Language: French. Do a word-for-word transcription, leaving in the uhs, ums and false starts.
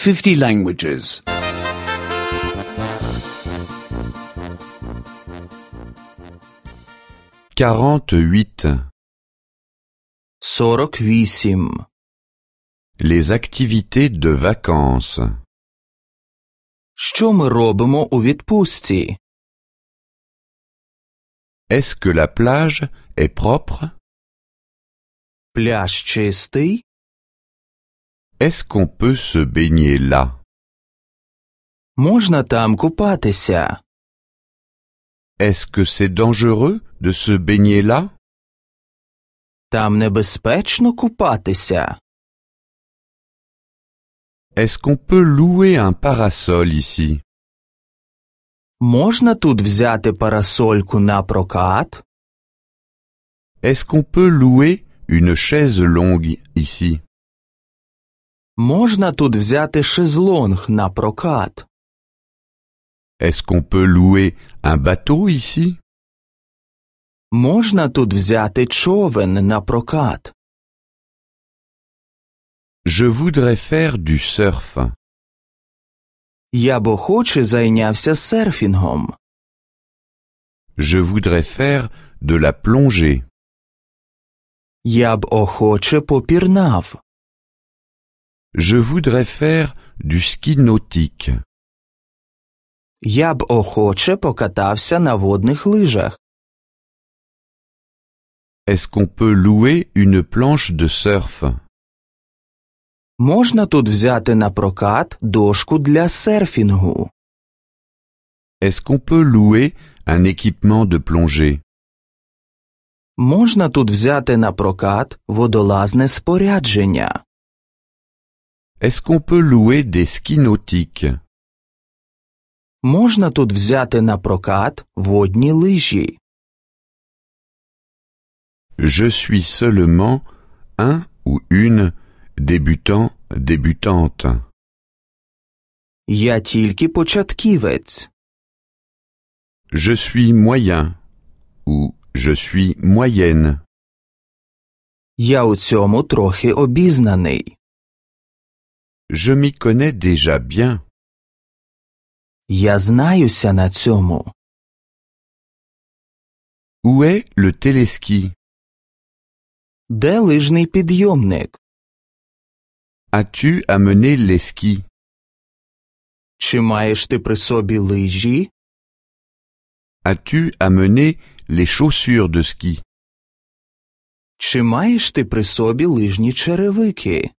fifty languages. quarante-huit. сорок вісім. Les activités de vacances. Що ми робимо у відпустці? Est-ce que la plage est propre? Пляж чистий? Est-ce qu'on peut se baigner là? Можна там купатися? Est-ce que c'est dangereux de se baigner là? Там небезпечно купатися? Est-ce qu'on peut louer un parasol ici? Можна тут взяти парасольку на прокат? Est-ce qu'on peut louer une chaise longue ici? Можна тут взяти шезлонг на прокат? Est-ce qu'on peut louer un bateau ici? Можна тут взяти човен на прокат? Je voudrais faire du surf. Я б охоче зайнявся серфінгом. Je voudrais faire de la plongée. Я б охоче попірнав. Je voudrais faire du ski nautique. Я б охоче покатався на водних лижах. Est-ce qu'on peut louer une planche de surf? Можна тут взяти на прокат дошку для серфінгу? Est-ce qu'on peut louer un équipement de plongée? Можна тут взяти на прокат водолазне спорядження? Est-ce qu'on peut louer des skis nautiques? Можна тут взяти на прокат водні лижі? Je suis seulement un ou une débutant, débutante. Я тільки початківець. Je suis moyen ou je suis moyenne. Я у цьому трохи обізнаний. Je m'y connais déjà bien. Я знаюся на цьому. Où est le téléski? Де лижний підйомник? As-tu amené les skis? Чи маєш ти при собі лижі? As-tu amené les chaussures de ski? Чи маєш ти при собі лижні черевики?